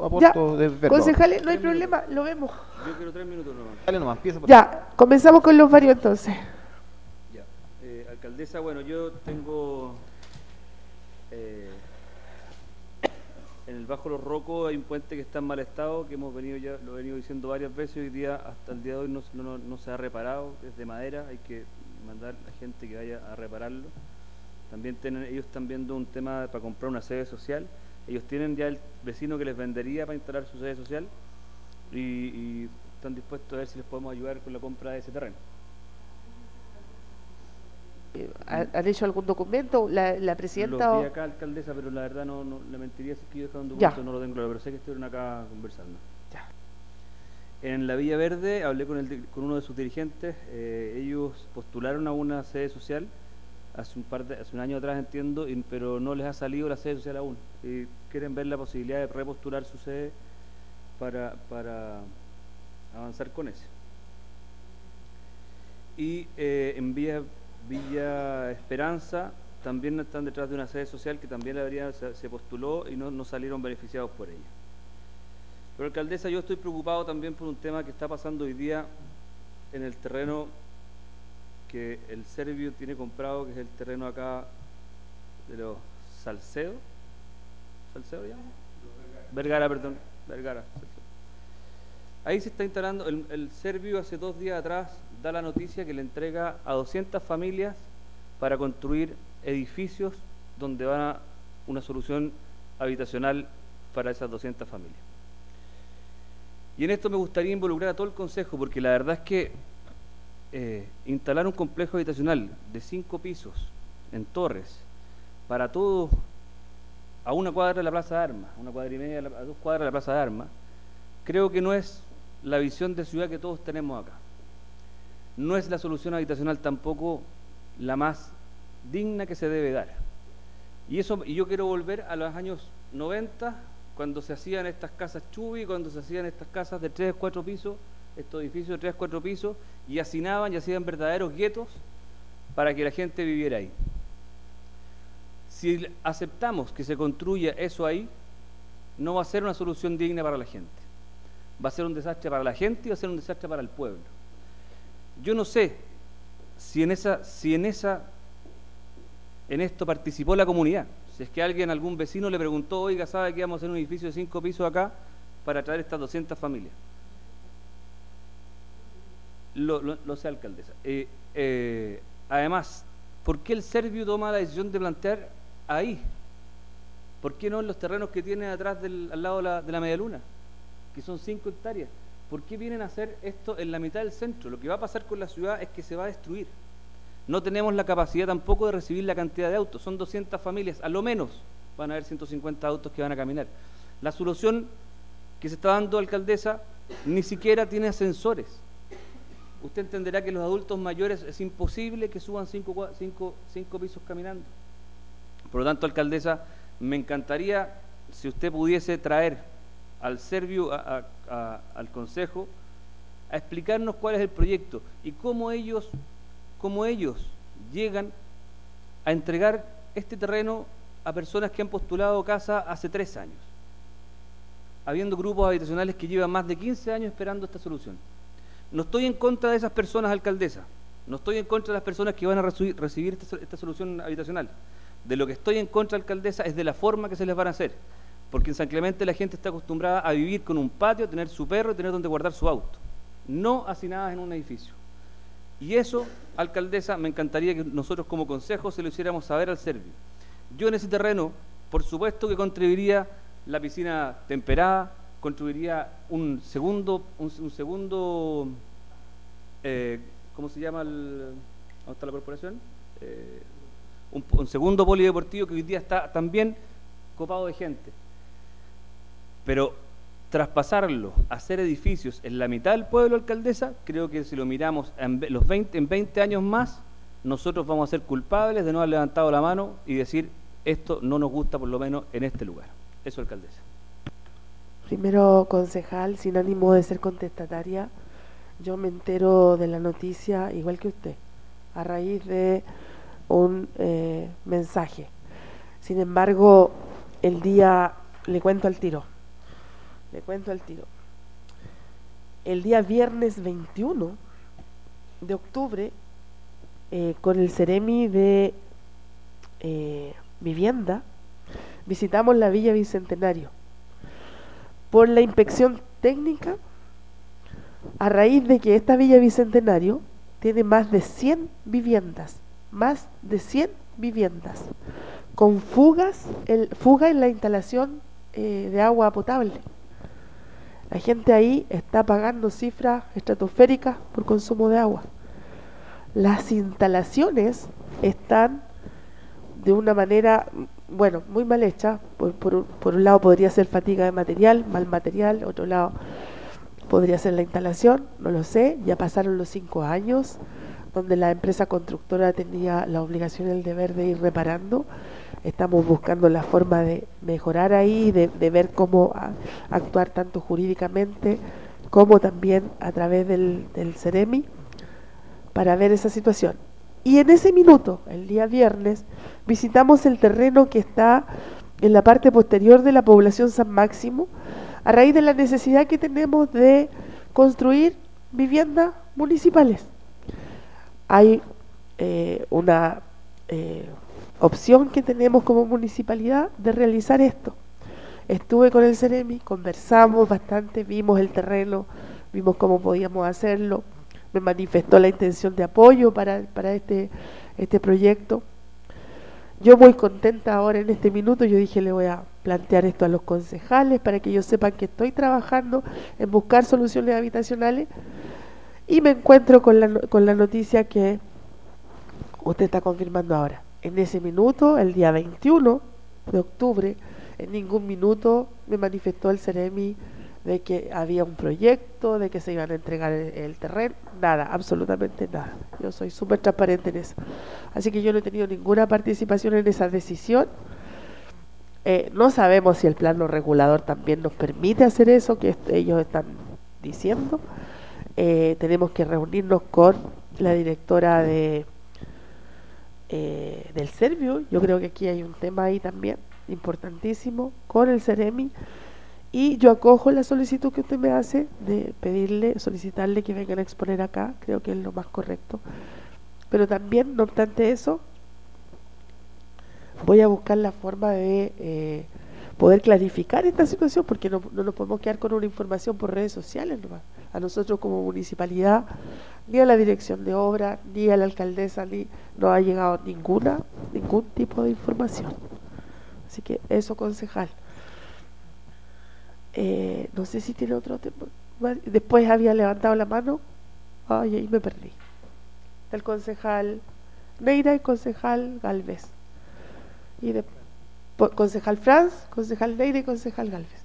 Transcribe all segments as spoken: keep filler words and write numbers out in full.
aporto de verlo. Concejales, no hay problema, lo vemos. Yo quiero tres minutos nomás. Dale nomás, empieza por Ya, comenzamos con los varios entonces. Ya. Eh, alcaldesa, bueno, yo tengo... Eh, en el Bajo Los Rocos hay un puente que está en mal estado, que hemos venido ya, lo he venido diciendo varias veces, hoy día, hasta el día de hoy no, no, no se ha reparado, es de madera, hay que mandar a la gente que vaya a repararlo. También tienen, ellos están viendo un tema para comprar una sede social, ellos tienen ya el vecino que les vendería para instalar su sede social y, y están dispuestos a ver si les podemos ayudar con la compra de ese terreno. ¿Han hecho algún documento? ¿La, la presidenta? Lo vi o... acá, alcaldesa, pero la verdad no, no le mentiría si es que yo he dejado un documento, Ya. no lo tengo claro, pero sé que estuvieron acá conversando. Ya. En la Villa Verde hablé con, el, con uno de sus dirigentes, eh, ellos postularon a una sede social hace un par de, hace un año atrás entiendo, y, pero no les ha salido la sede social aún. Y quieren ver la posibilidad de repostular su sede para, para avanzar con eso. Y eh, en Villa Villa Esperanza también están detrás de una sede social que también la habría, se, se postuló y no, no salieron beneficiados por ella. Pero alcaldesa, yo estoy preocupado también por un tema que está pasando hoy día en el terreno que el Servio tiene comprado, que es el terreno acá de los Salcedo. ¿Salcedo ya? Vergara, perdón. Vergara. Ahí se está instalando, el, el Servio hace dos días atrás da la noticia que le entrega a doscientas familias para construir edificios donde va a una solución habitacional para esas doscientas familias. Y en esto me gustaría involucrar a todo el Consejo, porque la verdad es que eh, instalar un complejo habitacional de cinco pisos en Torres para todos a una cuadra de la Plaza de Armas, a una cuadra y media, a dos cuadras de la Plaza de Armas, creo que no es la visión de ciudad que todos tenemos acá. No es la solución habitacional tampoco la más digna que se debe dar. Y eso, y yo quiero volver a los años noventa, cuando se hacían estas casas Chubi, cuando se hacían estas casas de tres, cuatro pisos, estos edificios de tres, cuatro pisos, y hacinaban y hacían verdaderos guetos para que la gente viviera ahí. Si aceptamos que se construya eso ahí, no va a ser una solución digna para la gente. Va a ser un desastre para la gente y va a ser un desastre para el pueblo. Yo no sé si en esa, si en esa, en esto participó la comunidad. Si es que alguien, algún vecino le preguntó, oiga, ¿sabe que vamos a hacer un edificio de cinco pisos acá para traer estas doscientas familias? Lo, lo, lo sé, alcaldesa. Eh, eh, además, ¿por qué el Servio toma la decisión de plantear ahí? ¿Por qué no en los terrenos que tiene atrás del, al lado de la, de la Media Luna, que son cinco hectáreas? ¿Por qué vienen a hacer esto en la mitad del centro? Lo que va a pasar con la ciudad es que se va a destruir. No tenemos la capacidad tampoco de recibir la cantidad de autos. Son doscientas familias, a lo menos van a haber ciento cincuenta autos que van a caminar. La solución que se está dando, alcaldesa, ni siquiera tiene ascensores. Usted entenderá que los adultos mayores es imposible que suban cinco, cinco, cinco pisos caminando. Por lo tanto, alcaldesa, me encantaría si usted pudiese traer al Servio, a, a, a, al Consejo, a explicarnos cuál es el proyecto y cómo ellos, cómo ellos llegan a entregar este terreno a personas que han postulado casa hace tres años, habiendo grupos habitacionales que llevan más de quince años esperando esta solución. No estoy en contra de esas personas, alcaldesa, no estoy en contra de las personas que van a recibir, recibir esta, esta solución habitacional. De lo que estoy en contra, alcaldesa, es de la forma que se les van a hacer. Porque en San Clemente la gente está acostumbrada a vivir con un patio, tener su perro y tener donde guardar su auto, no hacinadas en un edificio. Y eso, alcaldesa, me encantaría que nosotros como consejo se lo hiciéramos saber al Servio. Yo en ese terreno, por supuesto que contribuiría la piscina temperada, contribuiría un segundo, un, un segundo, eh, ¿cómo se llama? El, ¿dónde está la corporación? Eh, un, un segundo polideportivo que hoy día está también copado de gente. Pero traspasarlo, hacer edificios en la mitad del pueblo, alcaldesa, creo que si lo miramos en, los veinte, en veinte años más, nosotros vamos a ser culpables de no haber levantado la mano y decir, esto no nos gusta por lo menos en este lugar. Eso, alcaldesa. Primero, concejal, sin ánimo de ser contestataria, yo me entero de la noticia igual que usted, a raíz de un eh, mensaje. Sin embargo, el día, le cuento al tiro, Le cuento al tiro. El día viernes veintiuno de octubre, eh, con el Ceremi de eh, Vivienda, visitamos la Villa Bicentenario por la inspección técnica, a raíz de que esta Villa Bicentenario tiene más de cien viviendas, más de cien viviendas, con fugas, el, fuga en la instalación eh, de agua potable. La gente ahí está pagando cifras estratosféricas por consumo de agua. Las instalaciones están de una manera, bueno, muy mal hecha. Por, por, por un lado podría ser fatiga de material, mal material, otro lado podría ser la instalación, no lo sé. Ya pasaron los cinco años donde la empresa constructora tenía la obligación y el deber de ir reparando. Estamos buscando la forma de mejorar ahí, de, de ver cómo a, actuar tanto jurídicamente como también a través del, del Ceremi para ver esa situación. Y en ese minuto, el día viernes, visitamos el terreno que está en la parte posterior de la población San Máximo, a raíz de la necesidad que tenemos de construir viviendas municipales. Hay eh, una eh, opción que tenemos como municipalidad de realizar esto. Estuve con el Ceremi, conversamos bastante, vimos el terreno, vimos cómo podíamos hacerlo, me manifestó la intención de apoyo para, para este, este proyecto. Yo muy contenta ahora en este minuto, yo dije le voy a plantear esto a los concejales para que ellos sepan que estoy trabajando en buscar soluciones habitacionales, y me encuentro con la, con la noticia que usted está confirmando ahora. En ese minuto, el día veintiuno de octubre, en ningún minuto me manifestó el Ceremi de que había un proyecto, de que se iban a entregar el, el terreno, nada, absolutamente nada. Yo soy súper transparente en eso. Así que yo no he tenido ninguna participación en esa decisión. Eh, no sabemos si el plano regulador también nos permite hacer eso que est- ellos están diciendo. Eh, tenemos que reunirnos con la directora de eh, del Servio. Yo creo que aquí hay un tema ahí también importantísimo con el Ceremi, y yo acojo la solicitud que usted me hace de pedirle, solicitarle que vengan a exponer acá. Creo que es lo más correcto, pero también, no obstante eso, voy a buscar la forma de eh, poder clarificar esta situación, porque no, no nos podemos quedar con una información por redes sociales nomás. A nosotros como municipalidad, ni a la dirección de obra, ni a la alcaldesa, ni no ha llegado ninguna ningún tipo de información. Así que eso, concejal. Eh, no sé si tiene otro tema. Después había levantado la mano. Ay, ahí me perdí. El concejal Neira y concejal Galvez. Y de, po- concejal Franz, concejal Neira y concejal Galvez.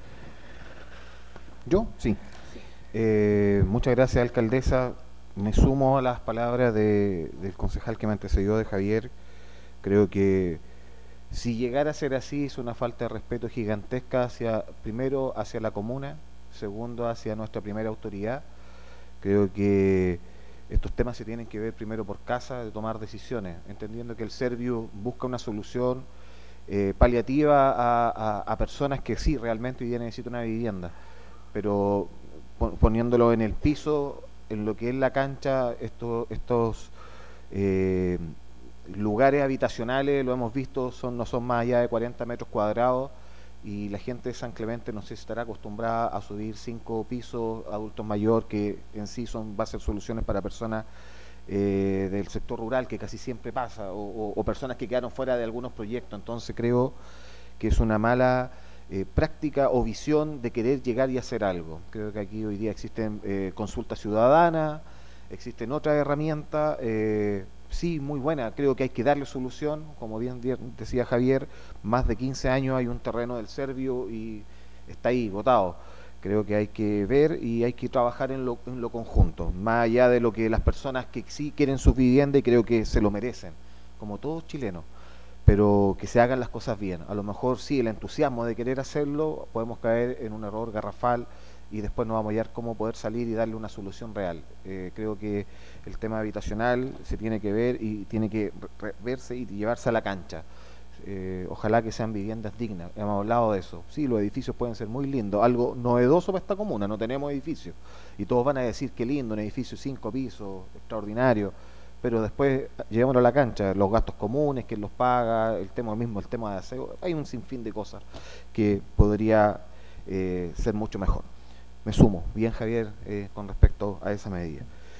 ¿Yo? Sí. Eh, muchas gracias, alcaldesa. Me sumo a las palabras de, del concejal que me antecedió, de Javier. Creo que si llegara a ser así es una falta de respeto gigantesca hacia, primero hacia la comuna, segundo hacia nuestra primera autoridad. Creo que estos temas se tienen que ver primero por casa, de tomar decisiones, entendiendo que el Servio busca una solución eh, paliativa a, a, a personas que sí realmente hoy día necesitan una vivienda, pero poniéndolo en el piso, en lo que es la cancha, estos, estos eh, lugares habitacionales, lo hemos visto, son no son más allá de cuarenta metros cuadrados, y la gente de San Clemente no sé si estará acostumbrada a subir cinco pisos, adultos mayor, que en sí son va a ser soluciones para personas eh, del sector rural, que casi siempre pasa, o, o, o personas que quedaron fuera de algunos proyectos. Entonces creo que es una mala eh, práctica o visión de querer llegar y hacer algo. Creo que aquí hoy día existen eh, consultas ciudadanas, existen otras herramientas, eh, sí, muy buena, creo que hay que darle solución, como bien decía Javier, más de quince años hay un terreno del Servio y está ahí, botado. Creo que hay que ver y hay que trabajar en lo, en lo conjunto, más allá de lo que las personas que sí quieren su vivienda y creo que se lo merecen, como todos chilenos, pero que se hagan las cosas bien. A lo mejor sí, el entusiasmo de querer hacerlo, podemos caer en un error garrafal y después no vamos a hallar cómo poder salir y darle una solución real. Eh, creo que el tema habitacional se tiene que ver y tiene que verse y llevarse a la cancha. Eh, ojalá que sean viviendas dignas. Hemos hablado de eso. Sí, los edificios pueden ser muy lindos, algo novedoso para esta comuna, no tenemos edificios. Y todos van a decir qué lindo, un edificio cinco pisos, extraordinario, pero después llevémoslo a la cancha, los gastos comunes, quién los paga, el tema mismo, el tema de aseo, hay un sinfín de cosas que podría eh, ser mucho mejor. Me sumo, bien Javier, eh, con respecto a esa medida.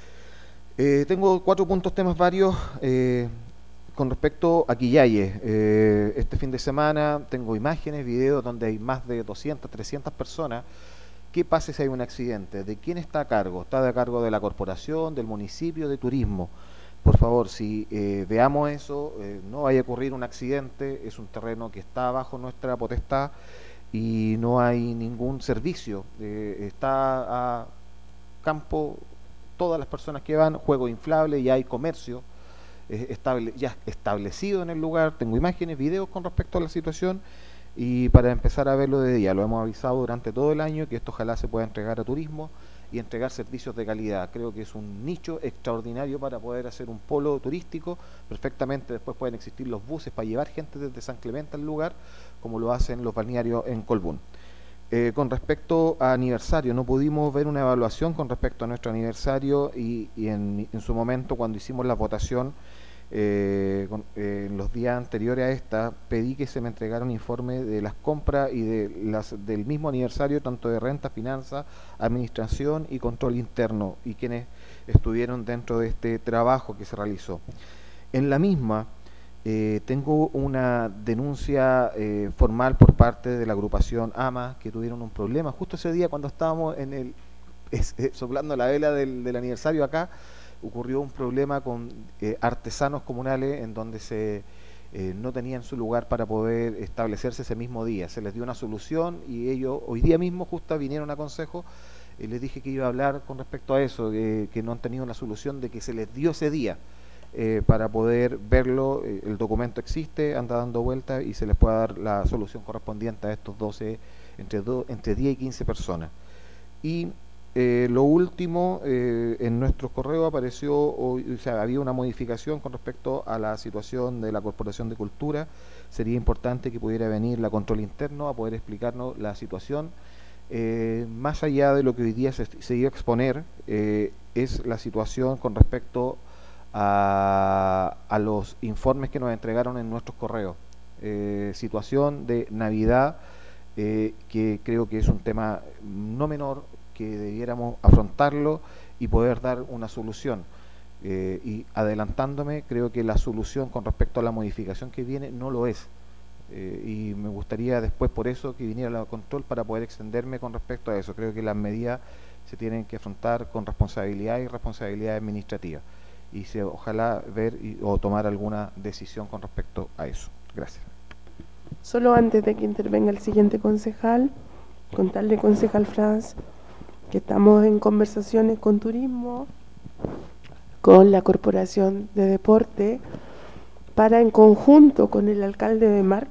Eh, tengo cuatro puntos, temas varios. Eh, Con respecto a Quillayes, eh, este fin de semana tengo imágenes, videos donde hay más de doscientas, trescientas personas. ¿Qué pasa si hay un accidente? ¿De quién está a cargo? ¿Está a cargo de la corporación, del municipio, de turismo? Por favor, si eh, veamos eso, eh, no vaya a ocurrir un accidente, es un terreno que está bajo nuestra potestad y no hay ningún servicio. Eh, está a campo, todas las personas que van, juego inflable, ya hay comercio Estable, ya establecido en el lugar, tengo imágenes, videos con respecto a la situación y para empezar a verlo de día, lo hemos avisado durante todo el año que esto ojalá se pueda entregar a turismo y entregar servicios de calidad. Creo que es un nicho extraordinario para poder hacer un polo turístico. Perfectamente después pueden existir los buses para llevar gente desde San Clemente al lugar, como lo hacen los balnearios en Colbún. Eh, con respecto a aniversario, no pudimos ver una evaluación con respecto a nuestro aniversario y, y en, en su momento cuando hicimos la votación eh, con, eh, en los días anteriores a esta, pedí que se me entregara un informe de las compras y de las, del mismo aniversario, tanto de renta, finanzas, administración y control interno, y quienes estuvieron dentro de este trabajo que se realizó. En la misma, Eh, tengo una denuncia eh, formal por parte de la agrupación AMA, que tuvieron un problema justo ese día cuando estábamos en el es, eh, soplando la vela del, del aniversario acá. Ocurrió un problema con eh, artesanos comunales en donde se eh, no tenían su lugar para poder establecerse ese mismo día. Se les dio una solución y ellos hoy día mismo justo vinieron a consejo. Eh, les dije que iba a hablar con respecto a eso, eh, que no han tenido una solución de que se les dio ese día. Eh, para poder verlo, eh, el documento existe, anda dando vueltas y se les pueda dar la solución correspondiente a estos doce, entre, do, entre diez y quince personas. Y eh, lo último, eh, en nuestro correo apareció, o, o sea, había una modificación con respecto a la situación de la Corporación de Cultura. Sería importante que pudiera venir la control interno a poder explicarnos la situación. Eh, más allá de lo que hoy día se, se iba a exponer, eh, es la situación con respecto A, a los informes que nos entregaron en nuestros correos. Eh, situación de Navidad, eh, que creo que es un tema no menor, que debiéramos afrontarlo y poder dar una solución. Eh, y adelantándome, creo que la solución con respecto a la modificación que viene no lo es. Eh, y me gustaría después por eso que viniera la control para poder extenderme con respecto a eso. Creo que las medidas se tienen que afrontar con responsabilidad y responsabilidad administrativa. Y se, ojalá ver y, o tomar alguna decisión con respecto a eso. Gracias. Solo antes de que intervenga el siguiente concejal, contarle, concejal Franz, que estamos en conversaciones con turismo, con la Corporación de Deporte, para en conjunto con el alcalde de Mar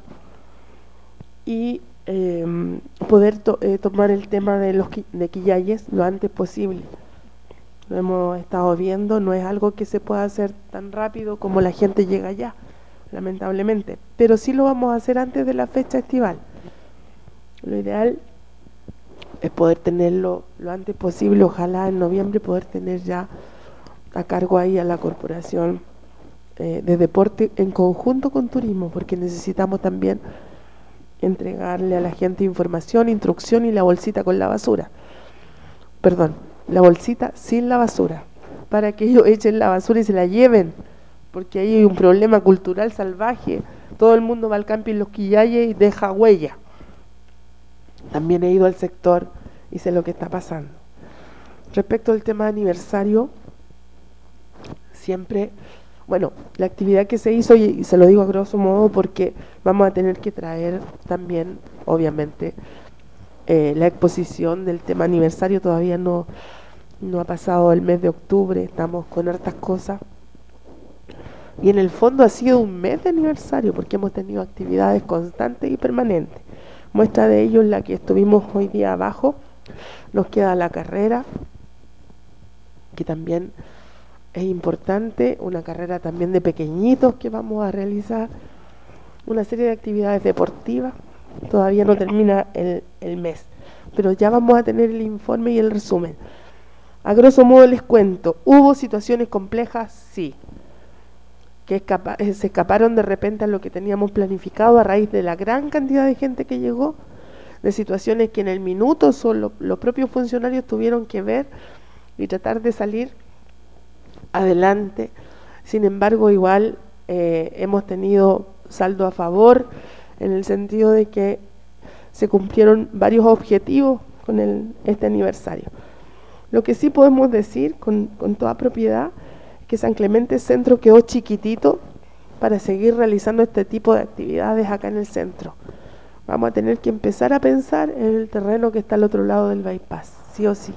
y eh, poder to, eh, tomar el tema de los de Quillayes lo antes posible. Lo hemos estado viendo, no es algo que se pueda hacer tan rápido como la gente llega allá, lamentablemente, pero sí lo vamos a hacer antes de la fecha estival. Lo ideal es poder tenerlo lo antes posible, ojalá en noviembre poder tener ya a cargo ahí a la Corporación eh, de Deporte en conjunto con Turismo, porque necesitamos también entregarle a la gente información, instrucción y la bolsita con la basura. Perdón. La bolsita sin la basura, para que ellos echen la basura y se la lleven, porque ahí hay un problema cultural salvaje. Todo el mundo va al camping Los Quillayes y deja huella. También he ido al sector y sé lo que está pasando. Respecto al tema de aniversario, siempre, bueno, la actividad que se hizo, y se lo digo a grosso modo porque vamos a tener que traer también, obviamente, Eh, la exposición del tema aniversario. Todavía no, no ha pasado el mes de octubre, estamos con hartas cosas y en el fondo ha sido un mes de aniversario porque hemos tenido actividades constantes y permanentes. Muestra de ello es la que estuvimos hoy día abajo. Nos queda la carrera, que también es importante, una carrera también de pequeñitos que vamos a realizar. una serie de actividades deportivas. Todavía no termina el, el mes, pero ya vamos a tener el informe y el resumen. A grosso modo les cuento, ¿hubo situaciones complejas? Sí. Que escapa, eh, se escaparon de repente a lo que teníamos planificado a raíz de la gran cantidad de gente que llegó, de situaciones que en el minuto solo los propios funcionarios tuvieron que ver y tratar de salir adelante. Sin embargo, igual eh, hemos tenido saldo a favor, en el sentido de que se cumplieron varios objetivos con el, este aniversario. Lo que sí podemos decir con, con toda propiedad es que San Clemente Centro quedó chiquitito para seguir realizando este tipo de actividades acá en el centro. Vamos a tener que empezar a pensar en el terreno que está al otro lado del bypass, sí o sí,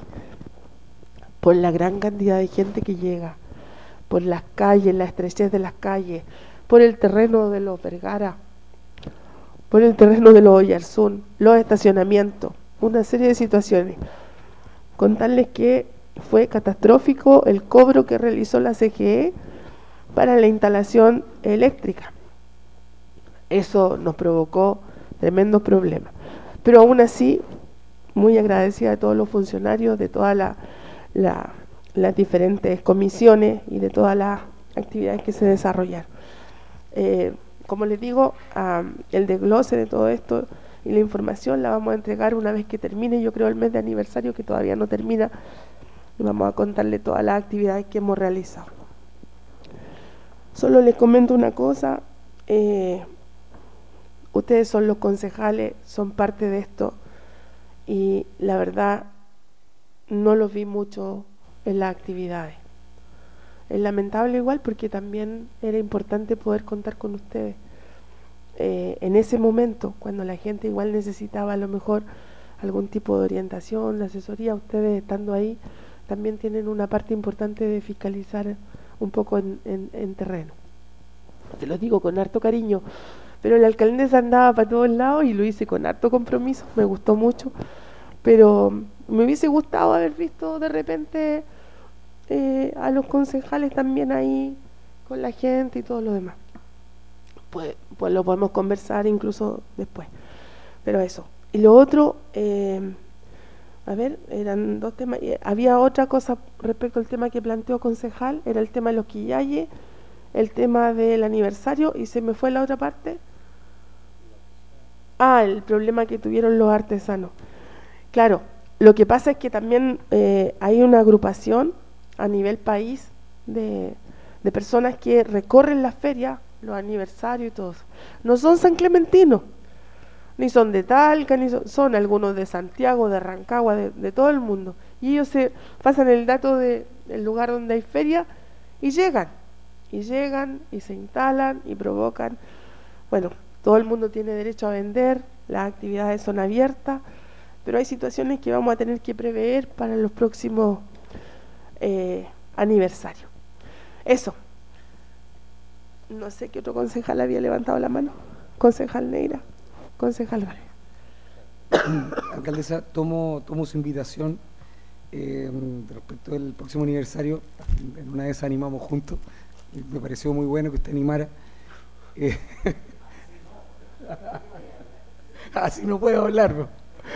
por la gran cantidad de gente que llega, por las calles, la estrechez de las calles, por el terreno de los Vergara, por el terreno de los Oyarzún, los estacionamientos, una serie de situaciones. Contarles que fue catastrófico el cobro que realizó la C G E para la instalación eléctrica. Eso nos provocó tremendos problemas. Pero aún así, muy agradecida de todos los funcionarios, de todas la, la, las diferentes comisiones y de todas las actividades que se desarrollaron. Eh, Como les digo, um, el desglose de todo esto y la información la vamos a entregar una vez que termine, yo creo, el mes de aniversario, que todavía no termina, y vamos a contarle todas las actividades que hemos realizado. Solo les comento una cosa, eh, ustedes son los concejales, son parte de esto, y la verdad no los vi mucho en las actividades. Es lamentable igual porque también era importante poder contar con ustedes eh, en ese momento, cuando la gente igual necesitaba a lo mejor algún tipo de orientación, de asesoría. Ustedes estando ahí también tienen una parte importante de fiscalizar un poco en, en, en terreno. Te lo digo con harto cariño, pero la alcaldesa andaba para todos lados y lo hice con harto compromiso, me gustó mucho, pero me hubiese gustado haber visto de repente Eh, a los concejales también ahí con la gente y todo lo demás. Pues, pues lo podemos conversar incluso después, pero eso. Y lo otro, eh, a ver, eran dos temas. Había otra cosa respecto al tema que planteó concejal, era el tema de los quillayes, el tema del aniversario, y se me fue la otra parte. Ah, el problema que tuvieron los artesanos. Claro, lo que pasa es que también eh, hay una agrupación a nivel país de, de personas que recorren las ferias, los aniversarios y todo eso. No son sanclementinos, ni son de Talca, ni son, son algunos de Santiago, de Rancagua, de, de todo el mundo. Y ellos se pasan el dato de, del lugar donde hay feria y llegan, y llegan, y se instalan, y provocan. Bueno, todo el mundo tiene derecho a vender, las actividades son abiertas, pero hay situaciones que vamos a tener que prever para los próximos Eh, aniversario. Eso. No sé qué otro concejal había levantado la mano. Concejal Neira. Concejal Vale. Alcaldesa, tomo, tomo su invitación eh, respecto del próximo aniversario. En una vez animamos juntos. Me pareció muy bueno que usted animara. Eh, así no puedo hablar, ¿no?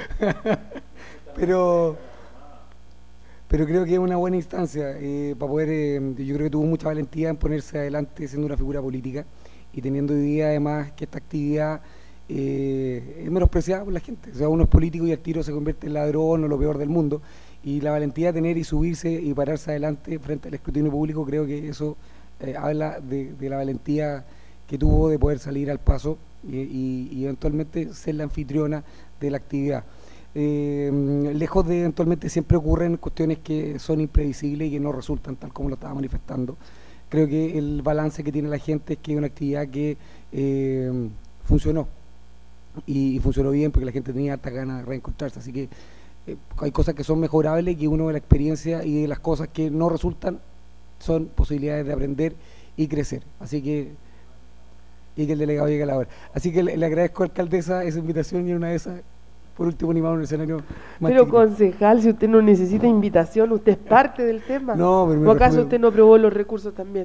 pero pero creo que es una buena instancia eh, para poder, eh, yo creo que tuvo mucha valentía en ponerse adelante siendo una figura política y teniendo hoy día además que esta actividad eh, es menospreciada por la gente. O sea, uno es político y al tiro se convierte en ladrón o lo peor del mundo, y la valentía de tener y subirse y pararse adelante frente al escrutinio público, creo que eso eh, habla de, de la valentía que tuvo de poder salir al paso y, y, y eventualmente ser la anfitriona de la actividad. Eh, lejos de eventualmente siempre ocurren cuestiones que son imprevisibles y que no resultan tal como lo estaba manifestando. Creo que el balance que tiene la gente es que es una actividad que eh, funcionó y, y funcionó bien porque la gente tenía harta ganas de reencontrarse, así que eh, hay cosas que son mejorables, que uno de la experiencia y de las cosas que no resultan son posibilidades de aprender y crecer, así que y que el delegado llegue a la hora. Así que le, le agradezco, alcaldesa, esa invitación, y en una de esas, por último, animado en el escenario más Pero chiquito. concejal, si usted no necesita invitación, usted es parte del tema. No, pero me ¿O acaso refiero- usted no aprobó los recursos también?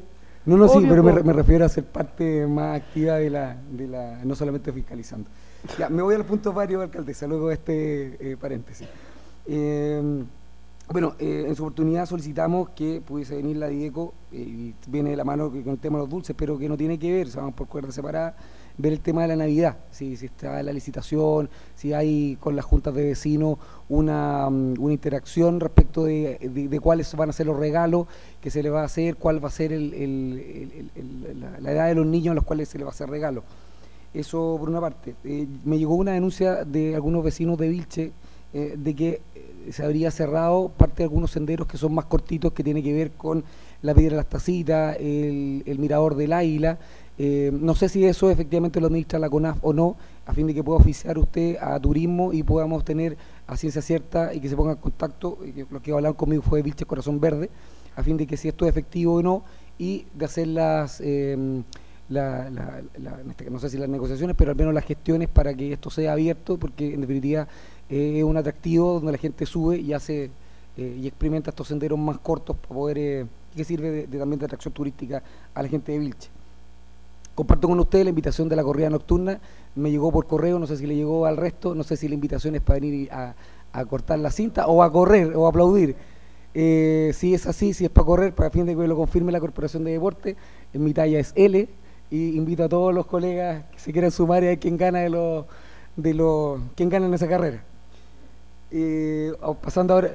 No, no, sí, Obvio, pero me, po. re- me refiero a ser parte más activa de la, de la, no solamente fiscalizando. Ya, me voy a los puntos varios, alcaldesa, luego de este eh, paréntesis. Eh, bueno, eh, en su oportunidad solicitamos que pudiese venir la DIECO, eh, y viene de la mano que- con el tema de los dulces, pero que no tiene que ver, o sea, vamos por cuerda separada, ver el tema de la Navidad, si, si está la licitación, si hay con las juntas de vecinos una, mm, una interacción respecto de, de- de cuáles van a ser los regalos que se le va a hacer, cuál va a ser el- el- el- el- el- la, la edad de los niños a los cuales se le va a hacer regalo. Eso por una parte. Eh, me llegó una denuncia de algunos vecinos de Vilche eh, de que eh, se habría cerrado parte de algunos senderos que son más cortitos, que tiene que ver con la Piedra de las Tacitas, el, el Mirador del Águila. Eh, no sé si eso efectivamente lo administra la CONAF o no, a fin de que pueda oficiar usted a turismo y podamos tener a ciencia cierta y que se ponga en contacto, y que lo que hablaron conmigo fue de Vilche Corazón Verde, a fin de que si esto es efectivo o no, y de hacer las... eh, la, la- la- en este- no sé si las negociaciones, pero al menos las gestiones para que esto sea abierto, porque en definitiva eh, es un atractivo donde la gente sube y hace eh, y experimenta estos senderos más cortos para poder, eh, que sirve de, de también de atracción turística a la gente de Vilche. Comparto con usted la invitación de la corrida nocturna, me llegó por correo, no sé si le llegó al resto, no sé si la invitación es para venir a, a cortar la cinta o a correr o a aplaudir. Eh, si es así, si es para correr, para fin de que me lo confirme la Corporación de Deporte, en mi talla es L, y invito a todos los colegas que se quieran sumar y a ver quién gana de los de los quién gana en esa carrera. Eh, o- pasando ahora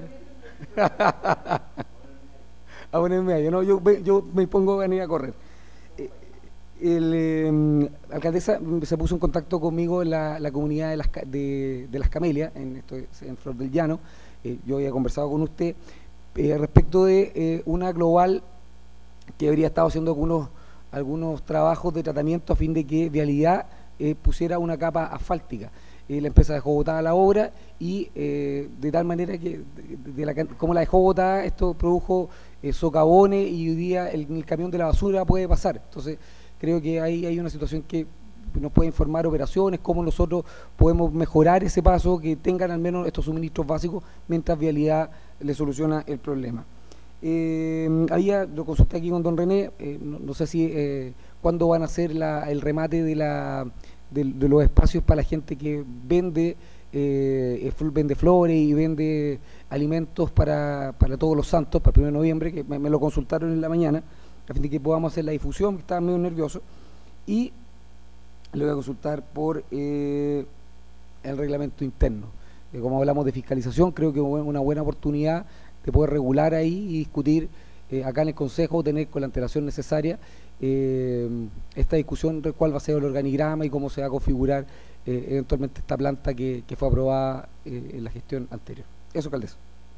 a ponerme ahí, no, yo, me- yo me pongo a venir a correr. Eh, el, eh, alcaldesa mm, se puso en contacto conmigo en la, la comunidad de las, ca- de, de las Camelias, en, esto es en Flor del Llano. Eh, yo había conversado con usted eh, respecto de eh, una global que habría estado haciendo algunos, algunos trabajos de tratamiento a fin de que Vialidad eh, pusiera una capa asfáltica. Eh, la empresa dejó botada la obra y eh, de tal manera que, de, de la, can- como la dejó botada, esto produjo eh, socavones y hoy día el, el camión de la basura puede pasar. Entonces, creo que ahí hay una situación que nos puede informar operaciones, cómo nosotros podemos mejorar ese paso, que tengan al menos estos suministros básicos mientras Vialidad le soluciona el problema. Eh, había, lo consulté aquí con don René, eh, no, no sé si eh, cuándo van a hacer la, el remate de, la, de, de los espacios para la gente que vende eh, fl- vende flores y vende alimentos para, para todos los santos, para el primero de noviembre, que me, me lo consultaron en la mañana, a fin de que podamos hacer la difusión, que estaba medio nervioso, y le voy a consultar por eh, el reglamento interno. Eh, como hablamos de fiscalización, creo que es una buena oportunidad de poder regular ahí y discutir eh, acá en el Consejo, tener con la antelación necesaria eh, esta discusión de cuál va a ser el organigrama y cómo se va a configurar eh, eventualmente esta planta que, que fue aprobada eh, en la gestión anterior. Eso, alcaldesa.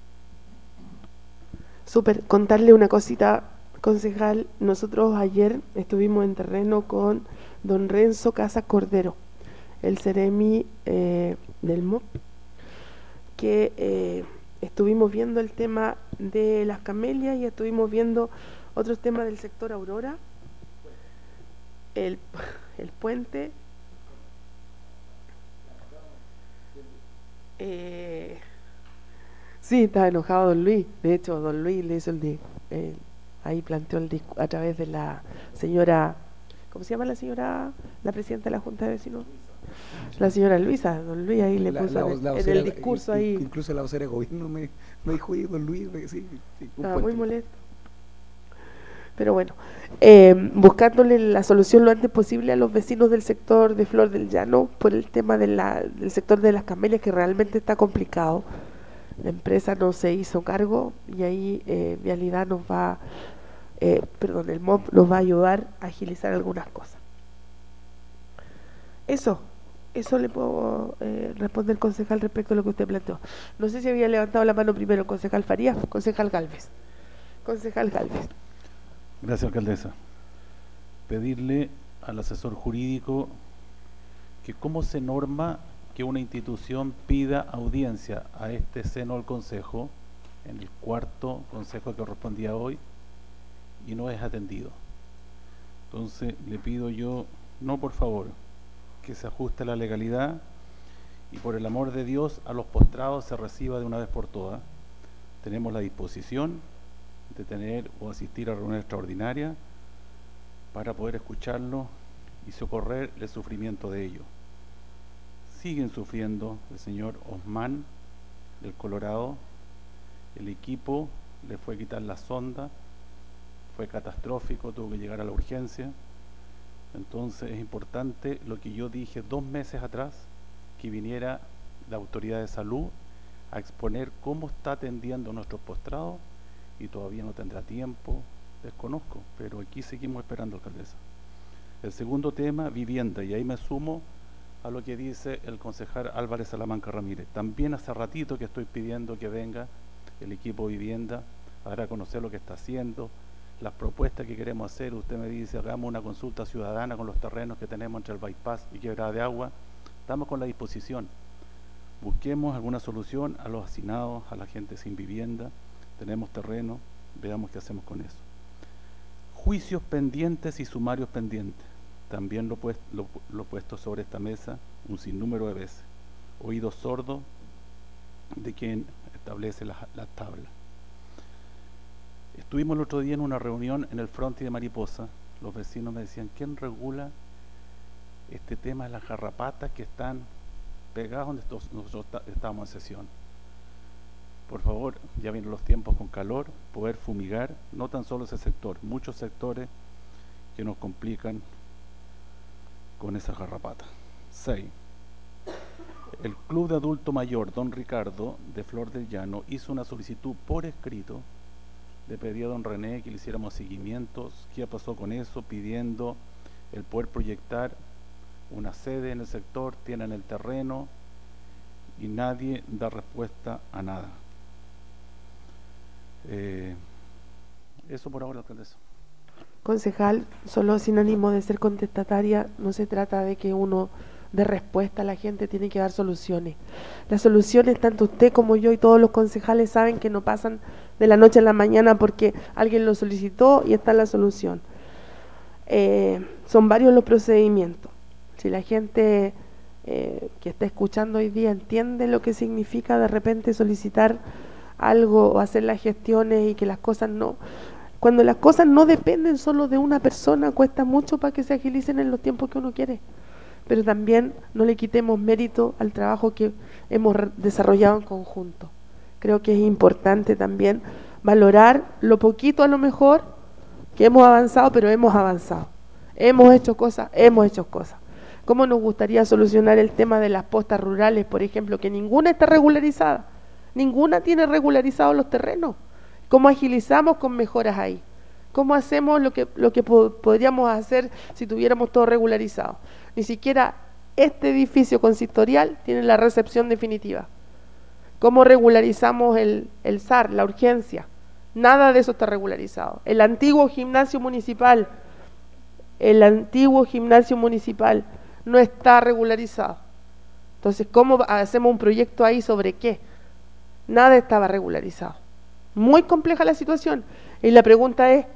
Súper, contarle una cosita, concejal. Nosotros ayer estuvimos en terreno con don Renzo Casas Cordero, el Ceremi eh, del M O P, que eh, estuvimos viendo el tema de las camelias y estuvimos viendo otros temas del sector Aurora, el, el puente, eh, sí, estaba enojado don Luis. De hecho, don Luis le hizo el di- eh, ahí planteó el discu- a través de la señora, ¿cómo se llama la señora? La presidenta de la Junta de Vecinos. La señora Luisa, don Luis ahí le La- puso la- en, la el, en vocera- el discurso in- ahí. Incluso la vocera de gobierno me, me dijo, oye, don Luis, sí, sí, un Estaba muy puente. molesto. Pero bueno, eh, buscándole la solución lo antes posible a los vecinos del sector de Flor del Llano por el tema de la, del sector de las camelias, que realmente está complicado. La empresa no se hizo cargo y ahí eh, Vialidad nos va, eh, perdón, el M O P nos va a ayudar a agilizar algunas cosas. Eso, eso le puedo eh, responder, concejal, respecto a lo que usted planteó. No sé si había levantado la mano primero el concejal Farías, concejal Galvez. Concejal Galvez. Gracias, alcaldesa. Pedirle al asesor jurídico que cómo se norma que una institución pida audiencia a este seno del Consejo, en el cuarto Consejo que correspondía hoy, y no es atendido. Entonces le pido yo, no por favor, que se ajuste a la legalidad y por el amor de Dios a los postrados se reciba de una vez por todas. Tenemos la disposición de tener o asistir a reuniones extraordinarias, para poder escucharlo y socorrer el sufrimiento de ellos. Siguen sufriendo el señor Osman del Colorado. El equipo le fue a quitar la sonda, fue catastrófico, tuvo que llegar a la urgencia. Entonces es importante lo que yo dije dos meses atrás, que viniera la autoridad de salud a exponer cómo está atendiendo a nuestros postrados, y todavía no tendrá tiempo, desconozco, pero aquí seguimos esperando, alcaldesa. El segundo tema, vivienda, y ahí me sumo a lo que dice el concejal Álvarez Salamanca Ramírez. También hace ratito que estoy pidiendo que venga el equipo vivienda a dar a conocer lo que está haciendo, las propuestas que queremos hacer. Usted me dice, hagamos una consulta ciudadana con los terrenos que tenemos entre el bypass y Quebrada de Agua. Estamos con la disposición. Busquemos alguna solución a los hacinados, a la gente sin vivienda. Tenemos terreno, veamos qué hacemos con eso. Juicios pendientes y sumarios pendientes. También lo he puesto, lo, lo puesto sobre esta mesa un sinnúmero de veces. Oídos sordos de quien establece las, las tablas. Estuvimos el otro día en una reunión en el frontis de Mariposa. Los vecinos me decían, ¿quién regula este tema de las garrapatas que están pegadas donde estos, nosotros estamos en sesión? Por favor, ya vienen los tiempos con calor, poder fumigar, no tan solo ese sector, muchos sectores que nos complican con esas garrapatas. seis. El Club de Adulto Mayor Don Ricardo de Flor del Llano hizo una solicitud por escrito. Le pedí a don René que le hiciéramos seguimientos, qué pasó con eso, pidiendo el poder proyectar una sede en el sector, tienen el terreno y nadie da respuesta a nada. Eh, eso por ahora, alcaldesa. Concejal, solo sin ánimo de ser contestataria, no se trata de que uno dé respuesta a la gente, tiene que dar soluciones. Las soluciones, tanto usted como yo y todos los concejales saben que no pasan de la noche a la mañana porque alguien lo solicitó y está la solución. Eh, son varios los procedimientos. Si la gente eh, que está escuchando hoy día entiende lo que significa de repente solicitar algo o hacer las gestiones y que las cosas no... Cuando las cosas no dependen solo de una persona, cuesta mucho para que se agilicen en los tiempos que uno quiere. Pero también no le quitemos mérito al trabajo que hemos desarrollado en conjunto. Creo que es importante también valorar lo poquito a lo mejor que hemos avanzado, pero hemos avanzado. Hemos hecho cosas, hemos hecho cosas. ¿Cómo nos gustaría solucionar el tema de las postas rurales, por ejemplo, que ninguna está regularizada? Ninguna tiene regularizados los terrenos. ¿Cómo agilizamos con mejoras ahí? ¿Cómo hacemos lo que, lo que po podríamos hacer si tuviéramos todo regularizado? Ni siquiera este edificio consistorial tiene la recepción definitiva. ¿Cómo regularizamos el, el S A R, la urgencia? Nada de eso está regularizado. El antiguo gimnasio municipal, el antiguo gimnasio municipal no está regularizado. Entonces, ¿cómo hacemos un proyecto ahí sobre qué? Nada estaba regularizado. Muy compleja la situación. Y la pregunta es,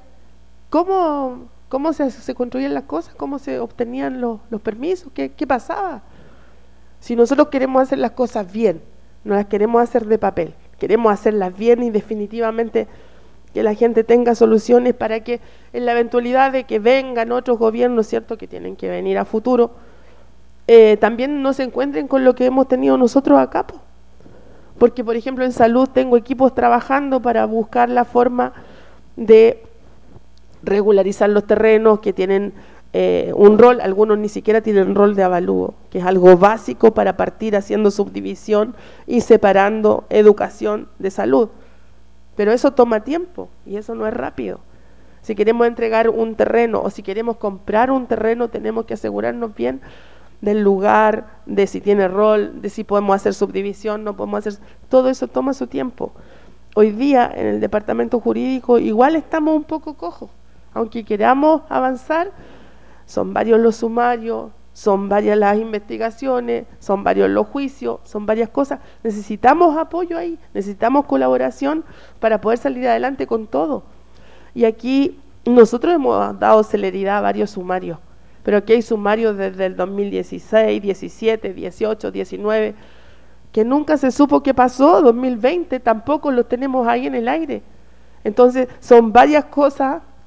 ¿cómo, cómo se, se construían las cosas? ¿Cómo se obtenían los, los permisos? ¿Qué, ¿Qué pasaba? Si nosotros queremos hacer las cosas bien, no las queremos hacer de papel, queremos hacerlas bien y definitivamente que la gente tenga soluciones para que en la eventualidad de que vengan otros gobiernos, ¿cierto?, que tienen que venir a futuro, eh, también no se encuentren con lo que hemos tenido nosotros acá, po. Porque, por ejemplo, en salud tengo equipos trabajando para buscar la forma de regularizar los terrenos que tienen eh, un rol, algunos ni siquiera tienen rol de avalúo, que es algo básico para partir haciendo subdivisión y separando educación de salud. Pero eso toma tiempo y eso no es rápido. Si queremos entregar un terreno o si queremos comprar un terreno, tenemos que asegurarnos bien del lugar, de si tiene rol, de si podemos hacer subdivisión, no podemos hacer... Todo eso toma su tiempo. Hoy día en el departamento jurídico igual estamos un poco cojos. Aunque queramos avanzar, son varios los sumarios, son varias las investigaciones, son varios los juicios, son varias cosas. Necesitamos apoyo ahí, necesitamos colaboración para poder salir adelante con todo. Y aquí nosotros hemos dado celeridad a varios sumarios. Pero aquí hay sumarios desde el dos mil dieciséis, diecisiete, dieciocho, diecinueve, que nunca se supo qué pasó, dos mil veinte tampoco los tenemos ahí en el aire. Entonces son varias cosas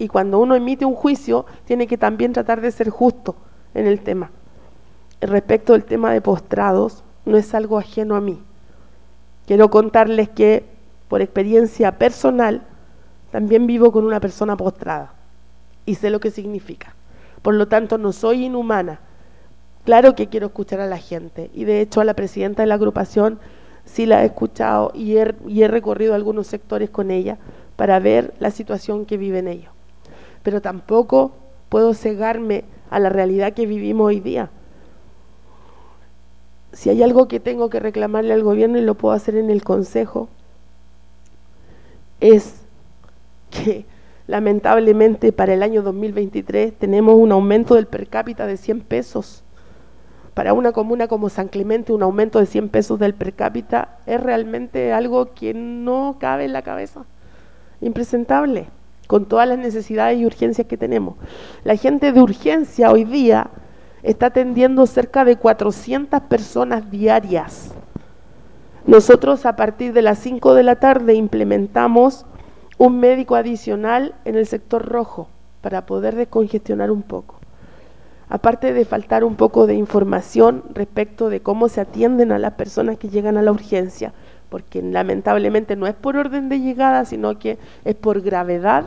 y cuando uno emite un juicio tiene que también tratar de ser justo en el tema. Respecto del tema de postrados, no es algo ajeno a mí. Quiero contarles que por experiencia personal también vivo con una persona postrada y sé lo que significa. Por lo tanto, no soy inhumana. Claro que quiero escuchar a la gente, y de hecho a la presidenta de la agrupación sí la he escuchado y he, y he recorrido algunos sectores con ella para ver la situación que viven ellos. Pero tampoco puedo cegarme a la realidad que vivimos hoy día. Si hay algo que tengo que reclamarle al gobierno, y lo puedo hacer en el Consejo, es que lamentablemente para el año dos mil veintitrés tenemos un aumento del per cápita de cien pesos. Para una comuna como San Clemente, un aumento de cien pesos del per cápita es realmente algo que no cabe en la cabeza. Impresentable, con todas las necesidades y urgencias que tenemos. La gente de urgencia hoy día está atendiendo cerca de cuatrocientas personas diarias. Nosotros a partir de las cinco de la tarde implementamos un médico adicional en el sector rojo para poder descongestionar un poco. Aparte de faltar un poco de información respecto de cómo se atienden a las personas que llegan a la urgencia, porque lamentablemente no es por orden de llegada, sino que es por gravedad.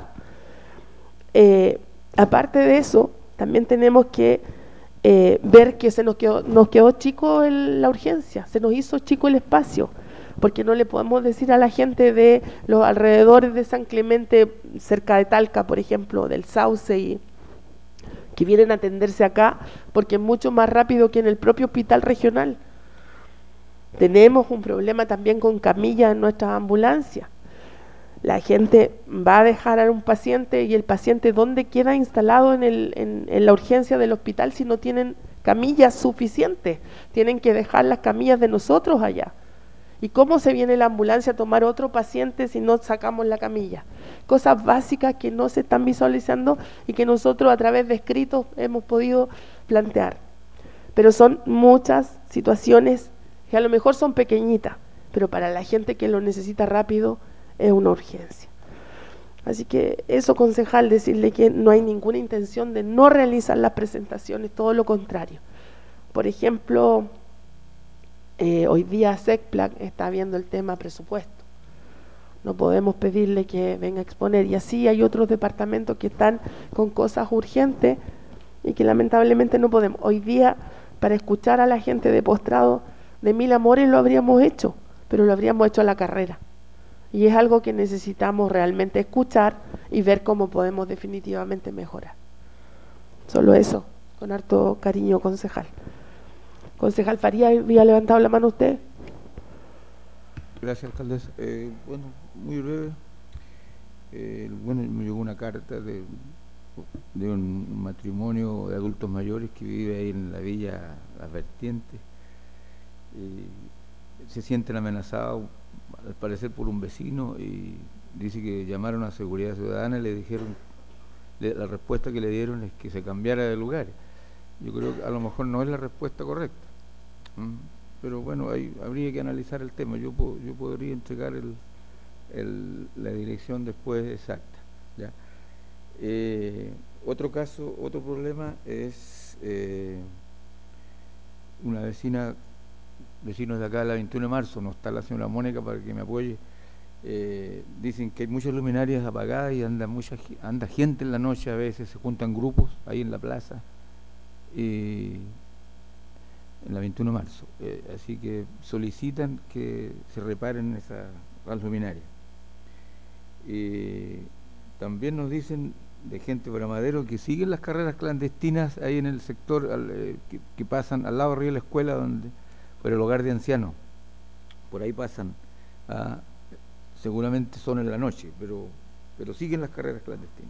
Eh, aparte de eso, también tenemos que eh, ver que se nos quedó, nos quedó chico el, la urgencia, se nos hizo chico el espacio, porque no le podemos decir a la gente de los alrededores de San Clemente, cerca de Talca, por ejemplo, del Sauce, y que vienen a atenderse acá, porque es mucho más rápido que en el propio hospital regional. Tenemos un problema también con camillas en nuestras ambulancias. La gente va a dejar a un paciente, y el paciente, ¿dónde queda instalado en, el, en, en la urgencia del hospital si no tienen camillas suficientes? Tienen que dejar las camillas de nosotros allá. ¿Y cómo se viene la ambulancia a tomar otro paciente si no sacamos la camilla? Cosas básicas que no se están visualizando y que nosotros a través de escritos hemos podido plantear. Pero son muchas situaciones que a lo mejor son pequeñitas, pero para la gente que lo necesita rápido es una urgencia. Así que eso, concejal, decirle que no hay ninguna intención de no realizar las presentaciones, todo lo contrario. Por ejemplo, eh, hoy día SECPLAC está viendo el tema presupuesto. No podemos pedirle que venga a exponer, y así hay otros departamentos que están con cosas urgentes y que lamentablemente no podemos. Hoy día, para escuchar a la gente de postrado, de mil amores lo habríamos hecho, pero lo habríamos hecho a la carrera. Y es algo que necesitamos realmente escuchar y ver cómo podemos definitivamente mejorar. Solo eso, con harto cariño, concejal. Concejal Faría, ¿había levantado la mano usted? Gracias, alcaldesa. Eh, bueno, muy breve. Eh, bueno, me llegó una carta de, de un matrimonio de adultos mayores que vive ahí en la Villa Las Vertientes. Eh, se sienten amenazados, al parecer, por un vecino, y dice que llamaron a Seguridad Ciudadana y le dijeron, le, la respuesta que le dieron es que se cambiara de lugar. Yo creo que a lo mejor no es la respuesta correcta, ¿Mm? pero bueno, hay, habría que analizar el tema. Yo, yo podría entregar el, el, la dirección después exacta, ¿ya? Eh, otro caso, otro problema es eh, una vecina, vecinos de acá de la veintiuno de marzo, no está la señora Mónica para que me apoye, eh, dicen que hay muchas luminarias apagadas y anda mucha anda gente en la noche, a veces se juntan grupos ahí en la plaza, y en la veintiuno de marzo, eh, así que solicitan que se reparen esas las luminarias. Eh, también nos dicen de gente de Madero que siguen las carreras clandestinas ahí en el sector al, eh, que, que pasan al lado arriba de la escuela, donde por el hogar de ancianos, por ahí pasan, ah, seguramente son en la noche, pero pero siguen las carreras clandestinas.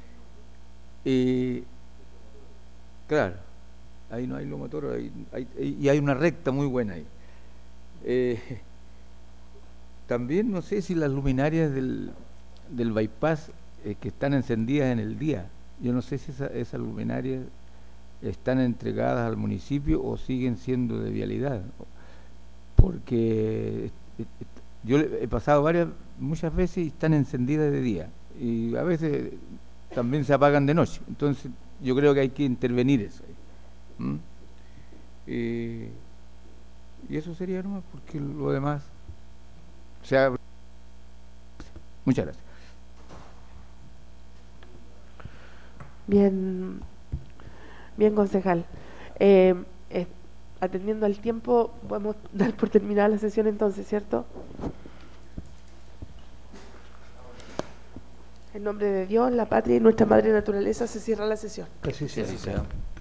Eh, claro, ahí no hay lomotoros, hay, hay, y hay una recta muy buena ahí. Eh, también no sé si las luminarias del, del bypass eh, que están encendidas en el día, yo no sé si esa, esas luminarias están entregadas al municipio o siguen siendo de vialidad, porque yo he pasado varias muchas veces y están encendidas de día, y a veces también se apagan de noche. Entonces yo creo que hay que intervenir eso ahí. ¿Mm? Eh, y eso sería nomás, porque lo demás se abre. Muchas gracias. Bien, bien, concejal. Eh, eh, atendiendo al tiempo, podemos dar por terminada la sesión entonces, ¿cierto? En nombre de Dios, la patria y nuestra madre naturaleza se cierra la sesión. Que así sea. Sí, sí, sí.